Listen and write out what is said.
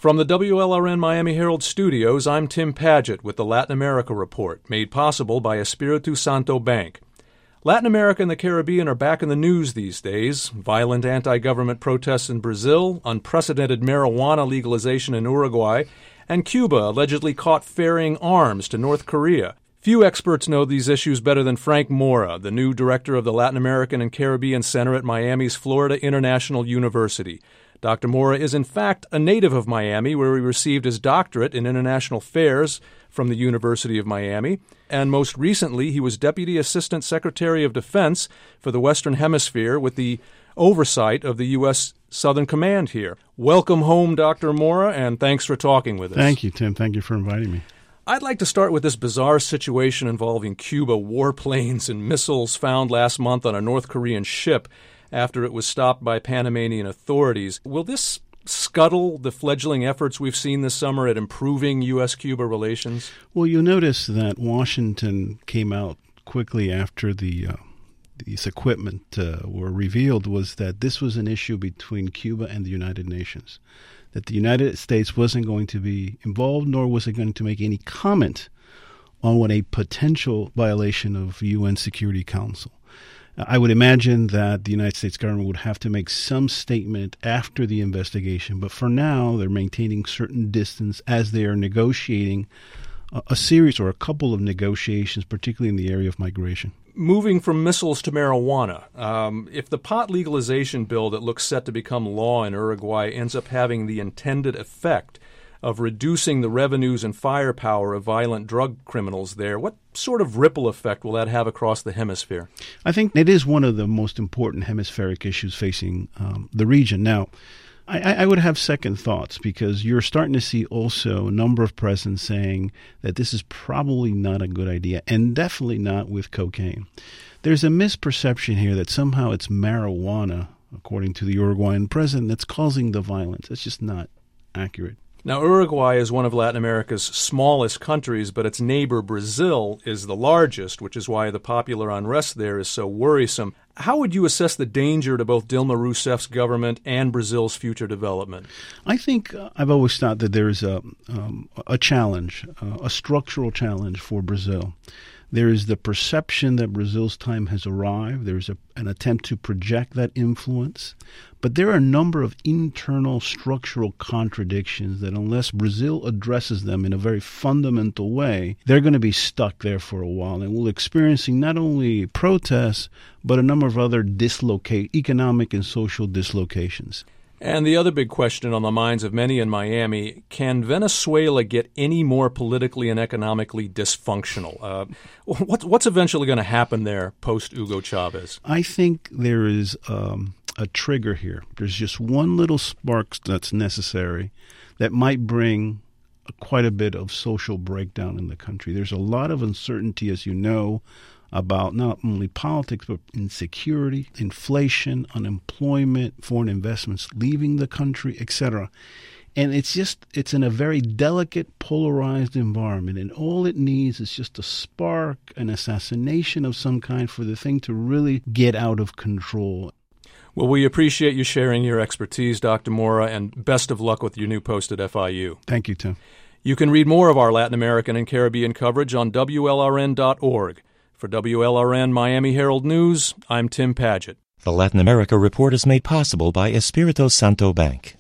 From the WLRN Miami Herald Studios, I'm Tim Padgett with the Latin America Report, made possible by Espiritu Santo Bank. Latin America and the Caribbean are back in the news these days. Violent anti-government protests in Brazil, unprecedented marijuana legalization in Uruguay, and Cuba allegedly caught ferrying arms to North Korea. Few experts know these issues better than Frank Mora, the new director of the Latin American and Caribbean Center at Miami's Florida International University. Dr. Mora is in fact a native of Miami, where he received his doctorate in international affairs from the University of Miami. And most recently, he was Deputy Assistant Secretary of Defense for the Western Hemisphere with the oversight of the U.S. Southern Command here. Welcome home, Dr. Mora, and thanks for talking with us. Thank you, Tim. Thank you for inviting me. I'd like to start with this bizarre situation involving Cuba warplanes and missiles found last month on a North Korean ship after it was stopped by Panamanian authorities. Will this scuttle the fledgling efforts we've seen this summer at improving U.S.-Cuba relations? Well, you'll notice that Washington came out quickly after these equipment were revealed, was that this was an issue between Cuba and the United Nations, that the United States wasn't going to be involved, nor was it going to make any comment on what a potential violation of UN Security Council. I would imagine that the United States government would have to make some statement after the investigation, but for now they're maintaining certain distance as they are negotiating a series or a couple of negotiations, particularly in the area of migration. Moving from missiles to marijuana, if the pot legalization bill that looks set to become law in Uruguay ends up having the intended effect of reducing the revenues and firepower of violent drug criminals there, what sort of ripple effect will that have across the hemisphere? I think it is one of the most important hemispheric issues facing the region. Now, I would have second thoughts, because you're starting to see also a number of presidents saying that this is probably not a good idea, and definitely not with cocaine. There's a misperception here that somehow it's marijuana, according to the Uruguayan president, that's causing the violence. That's just not accurate. Now, Uruguay is one of Latin America's smallest countries, but its neighbor Brazil is the largest, which is why the popular unrest there is so worrisome. How would you assess the danger to both Dilma Rousseff's government and Brazil's future development? I think I've always thought that there is a challenge, a structural challenge for Brazil. There is the perception that Brazil's time has arrived. There's an attempt to project that influence. But there are a number of internal structural contradictions that unless Brazil addresses them in a very fundamental way, they're going to be stuck there for a while. And we're experiencing not only protests, but a number of other economic and social dislocations. And the other big question on the minds of many in Miami, can Venezuela get any more politically and economically dysfunctional? What's eventually going to happen there post-Hugo Chavez? I think there is a trigger here. There's just one little spark that's necessary that might bring quite a bit of social breakdown in the country. There's a lot of uncertainty, as you know, about not only politics, but insecurity, inflation, unemployment, foreign investments leaving the country, etc. And it's in a very delicate, polarized environment. And all it needs is just a spark, an assassination of some kind for the thing to really get out of control. Well, we appreciate you sharing your expertise, Dr. Mora, and best of luck with your new post at FIU. Thank you, Tim. You can read more of our Latin American and Caribbean coverage on WLRN.org. For WLRN Miami Herald News, I'm Tim Padgett. The Latin America Report is made possible by Espiritu Santo Bank.